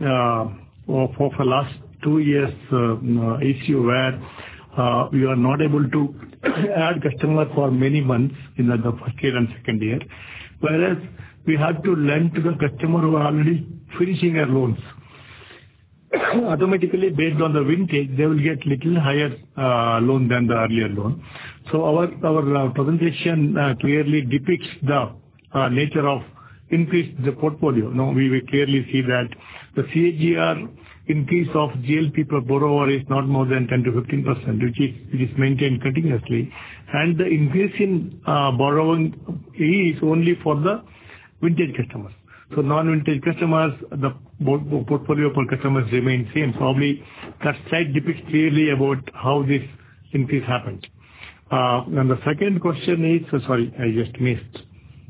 a last 2 years issue where we are not able to add customer for many months in the first year and second year, whereas we have to lend to the customer who are already finishing their loans. Automatically, based on the vintage, they will get little higher loan than the earlier loan. So our presentation clearly depicts the nature of increase the portfolio. Now we clearly see that the CAGR increase of GLP per borrower is not more than 10 to 15%, which is maintained continuously, and the increase in borrowing is only for the vintage customers. So non-vintage customers, the portfolio per customers remain same. Probably that slide depicts clearly about how this increase happened. And the second question is, sorry, I just missed.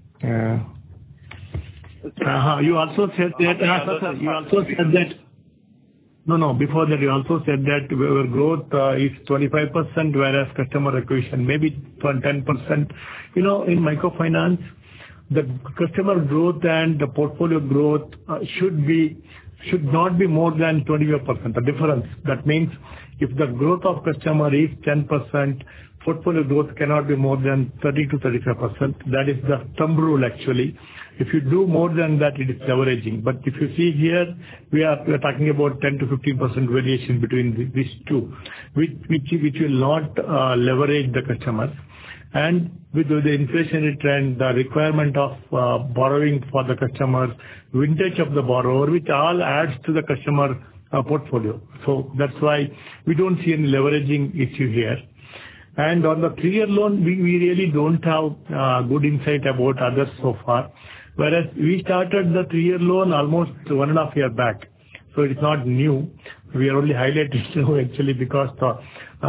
You also said that. No. Before that, you also said that our growth is 25%, whereas customer acquisition maybe 10%. In microfinance, the customer growth and the portfolio growth should not be more than 25%. The difference. That means if the growth of customer is 10%, portfolio growth cannot be more than 30 to 35%. That is the thumb rule actually. If you do more than that, it is leveraging. But if you see here, we are talking about 10 to 15% variation between these two, which will not leverage the customers. And with the inflationary trend, the requirement of borrowing for the customers, vintage of the borrower, which all adds to the customer portfolio. So that's why we don't see any leveraging issue here. And on the 3-year loan, we really don't have good insight about others so far. Whereas we started the 3-year loan almost 1.5 years back. So it's not new. We are only highlighting now actually because the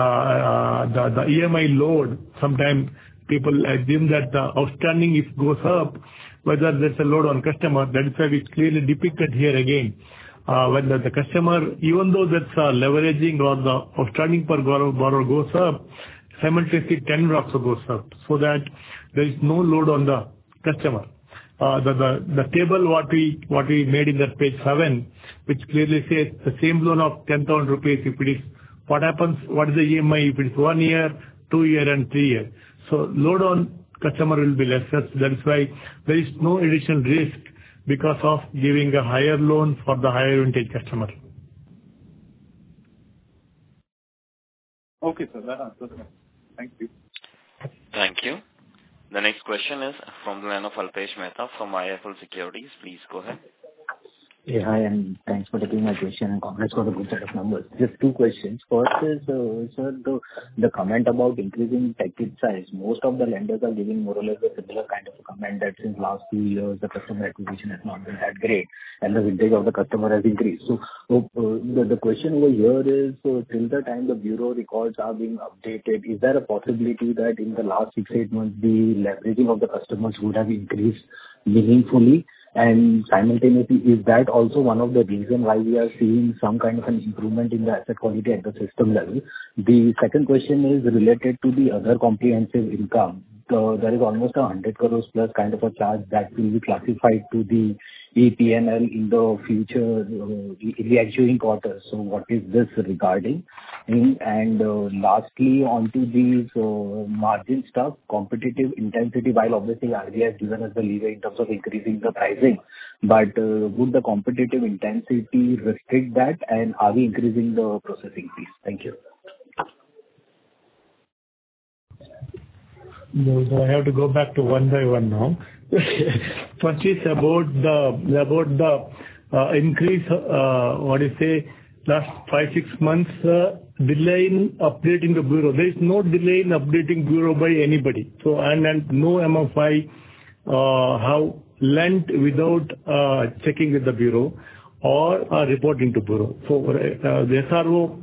EMI load, sometimes people assume that the outstanding if goes up, whether there's a load on customer, that is why we clearly depicted here again. When the customer, even though that's leveraging or the outstanding per borrower goes up, simultaneously tenor also goes up, so that there is no load on the customer. The table what we made in that page 7, which clearly says the same loan of 10,000 rupees, if it is, what happens, what is the EMI if it is 1 year, 2 year and 3 year. So load on customer will be lesser. That is why there is no additional risk because of giving a higher loan for the higher vintage customer. Okay, sir, that answers it. Thank you. Thank you. The next question is from the line of Alpesh Mehta from IIFL Securities. Please go ahead. Yeah, hi, and thanks for taking my question, and congrats for the good set of numbers. Just 2 questions. First is, sir, the comment about increasing ticket size. Most of the lenders are giving more or less a similar kind of a comment that since last 2 years, the customer acquisition has not been that great, and the vintage of the customer has increased. So, the question over here is, till the time the bureau records are being updated, is there a possibility that in the last 6-8 months, the leveraging of the customers would have increased meaningfully? And simultaneously, is that also one of the reasons why we are seeing some kind of an improvement in the asset quality at the system level? The second question is related to the other comprehensive income. There is almost 100 crores plus kind of a charge that will be classified to the EPNL in the future, in the ensuing quarters. So what is this regarding? And lastly, onto these margin stuff, competitive intensity, while obviously RBI has given us the leeway in terms of increasing the pricing, but would the competitive intensity restrict that, and are we increasing the processing fees? Thank you. No, so I have to go back to one by one now. First is about the increase, last 5-6 months delay in updating the bureau. There is no delay in updating bureau by anybody. So and no MFI have lent without checking with the bureau or reporting to bureau. So the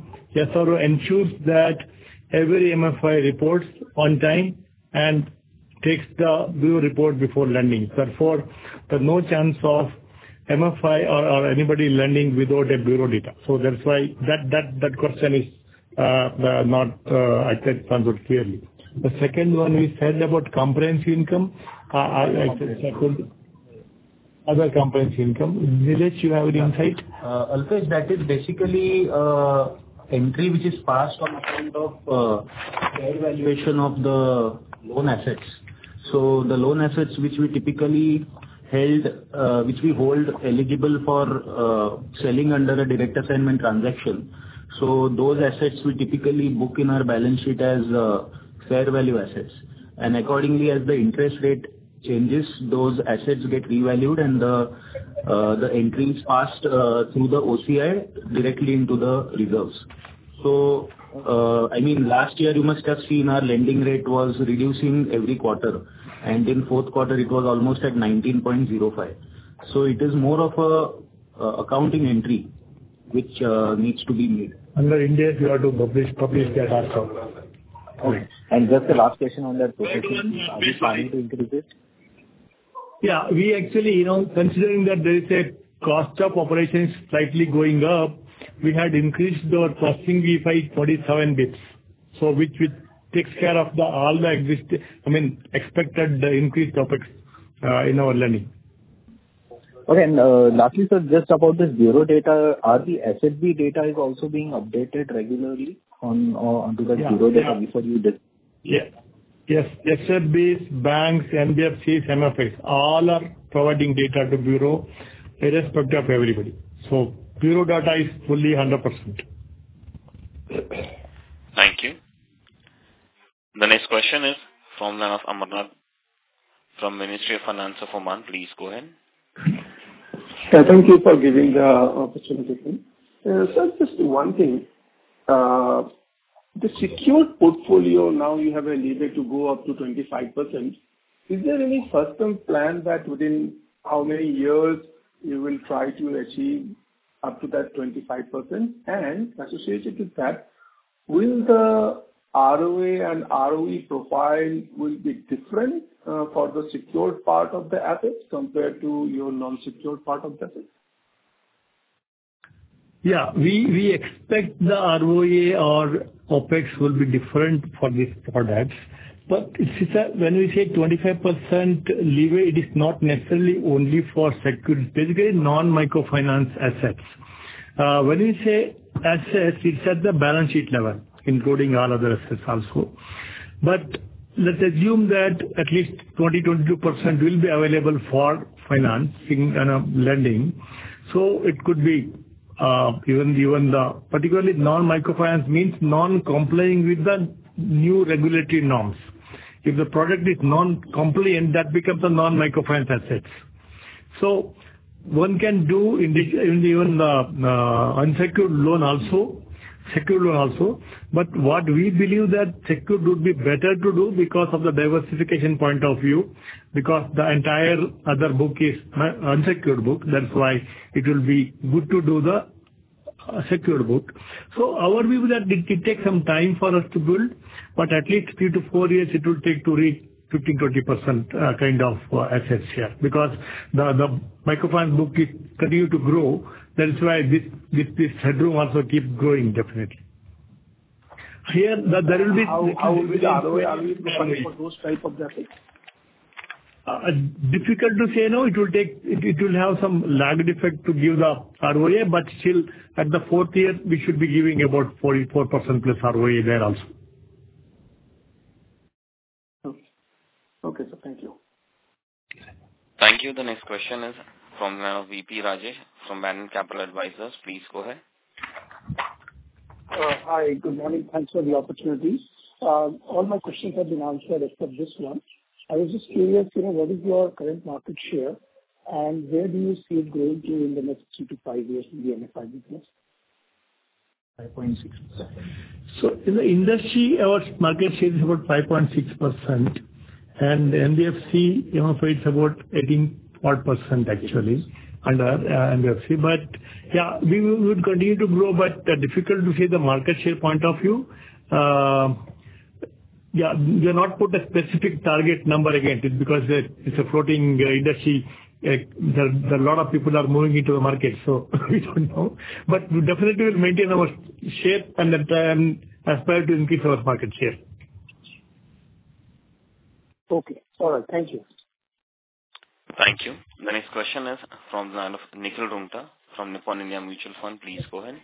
SRO ensures that every MFI reports on time and takes the bureau report before lending. Therefore, there's no chance of MFI or anybody lending without a bureau data. So that's why that question is not I said answered clearly. The second one we said about comprehensive income. I said second. Other comprehensive income. Nilesh, you have any insight? Alpesh, that is basically entry which is passed on account of fair valuation of the loan assets. So the loan assets which we typically which we hold eligible for selling under a direct assignment transaction. So those assets we typically book in our balance sheet as fair value assets. And accordingly, as the interest rate changes, those assets get revalued and the entry is passed through the OCI directly into the reserves. So, I mean, last year you must have seen our lending rate was reducing every quarter, and in fourth quarter it was almost at 19.05. So it is more of a accounting entry which needs to be made. Under India, you have to publish that also. Okay. And just the last question on that processing, are you planning to increase it? Yeah, we actually, considering that there is a cost of operations slightly going up, we had increased our processing fee by 27 bits. So which takes care of all the expected increased topics in our lending. Okay, and lastly, sir, just about this bureau data, are the SFB data is also being updated regularly onto the bureau data before you did? Yeah. Yes, SFBs, banks, NBFCs, MFIs, all are providing data to bureau, irrespective of everybody. So bureau data is fully 100%. Thank you. The next question is from line of Amarnath from Ministry of Finance of Oman. Please go ahead. Thank you for giving the opportunity. Sir, just one thing. The secured portfolio, now you have a leeway to go up to 25%. Is there any first-term plan that within how many years you will try to achieve up to that 25%? And associated with that, will the ROA and ROE profile will be different for the secured part of the assets compared to your non-secured part of the assets? Yeah, we expect the ROA or OPEX will be different for these products. But when we say 25% leeway, it is not necessarily only for secured, basically non-microfinance assets. When we say assets, it's at the balance sheet level, including all other assets also. But let's assume that at least 20-22% will be available for financing and lending. So it could be even the particularly non-microfinance means non-complying with the new regulatory norms. If the product is non-compliant, that becomes a non-microfinance assets. So one can do even the unsecured loan also, secured loan also. But what we believe that secured would be better to do because of the diversification point of view, because the entire other book is unsecured book. That's why it will be good to do the secured book. So our view is that it takes some time for us to build, but at least 3 to 4 years it will take to reach 15-20% kind of assets here, because the microfinance book is continue to grow. That is why this headroom also keep growing definitely. Here there will be how will the ROA profile for those type of assets? Difficult to say. No, it will have some lagged effect to give the ROA, but still at the 4th year we should be giving about 44% plus ROA there also. Okay, sir. Thank you. Thank you. The next question is from VP Rajesh from Banyan Capital Advisors. Please go ahead. Hi, good morning. Thanks for the opportunity. All my questions have been answered except this one. I was just curious, what is your current market share and where do you see it going to in the next 3 to 5 years in the MFI business? 5.6%. So in the industry, our market share is about 5.6%. And NBFC, it's about 18% actually under NBFC. But yeah, we would continue to grow, but difficult to say the market share point of view. Yeah, we have not put a specific target number against it because it's a floating industry. There a lot of people are moving into the market, so we don't know. But we definitely will maintain our share and then aspire to increase our market share. Okay. All right. Thank you. Thank you. The next question is from the line of Nikhil Rungta from Nippon India Mutual Fund. Please go ahead.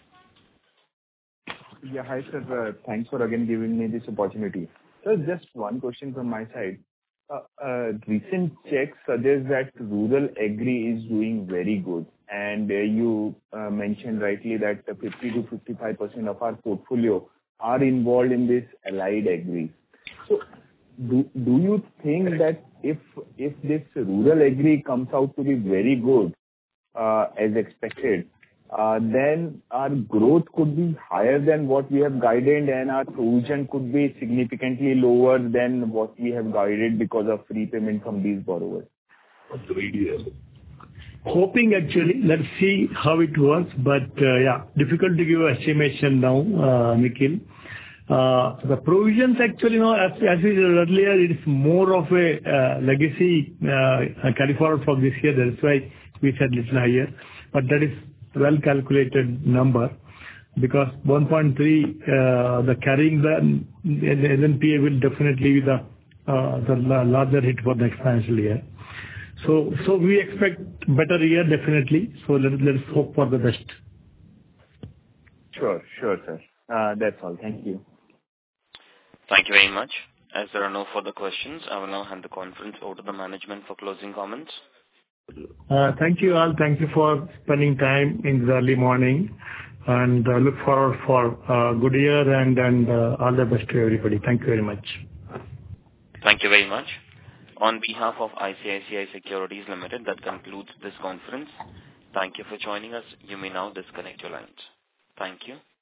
Yeah. Hi, sir. Thanks for again giving me this opportunity. Sir, just one question from my side. Recent checks suggest that rural agri is doing very good, and you mentioned rightly that 50 to 55% of our portfolio are involved in this allied agri. So, do you think that if this rural agri comes out to be very good as expected, then our growth could be higher than what we have guided and our provision could be significantly lower than what we have guided because of repayment from these borrowers? Hoping actually. Let's see how it works. But yeah, difficult to give an estimation now, Nikhil. The provisions actually, as we said earlier, it is more of a legacy carry forward from this year. That's why we said little higher. But that is well calculated number because 1.3, the carrying the NPA will definitely be the larger hit for next financial year. So we expect better year definitely. So let's hope for the best. Sure, sir. That's all. Thank you. Thank you very much. As there are no further questions, I will now hand the conference over to the management for closing comments. Thank you all. Thank you for spending time in the early morning, and look forward for a good year and all the best to everybody. Thank you very much. Thank you very much. On behalf of ICICI Securities Limited, that concludes this conference. Thank you for joining us. You may now disconnect your lines. Thank you.